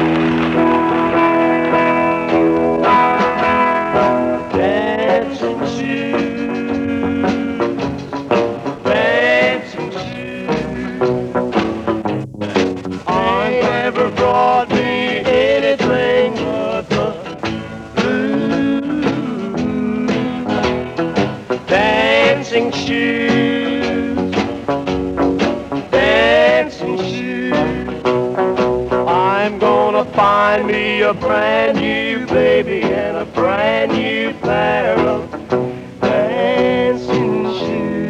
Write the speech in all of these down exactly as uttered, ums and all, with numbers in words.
Dancing shoes, dancing shoes. I never brought me anything but the blues. Dancing shoes, dancing shoes. I'm gonna find me a brand new baby and a brand new pair of dancing shoes.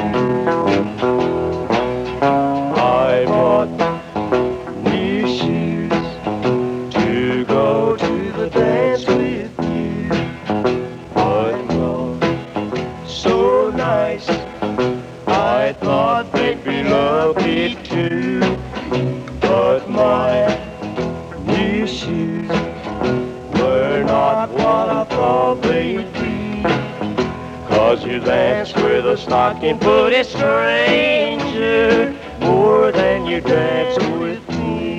I bought new shoes to go to the dance with you. But you're so nice, I thought they'd be lucky too. But my new shoes were not what I thought they'd be. 'Cause you dance with a stocking-footed stranger more than you dance with me.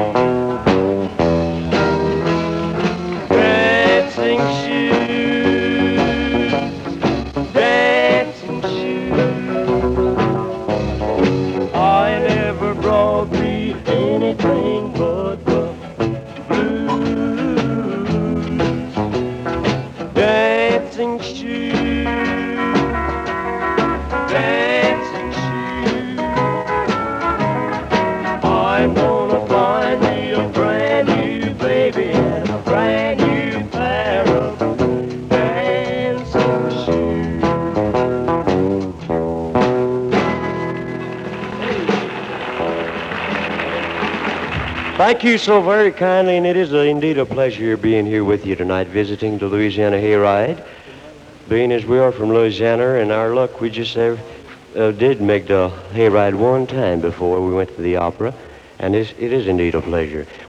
Dancing shoes, dancing shoes. I never brought me anything but the blues. Dancing shoes, dancing shoes. I'm gonna find me a brand new baby and a brand new pair of dancing shoes. Thank you so very kindly, and it is a, indeed a pleasure being here with you tonight, visiting the Louisiana Hayride. Being as we are from Louisiana, and our luck, we just uh, uh, did make the Hayride one time before we went to the opera, and it's, it is indeed a pleasure.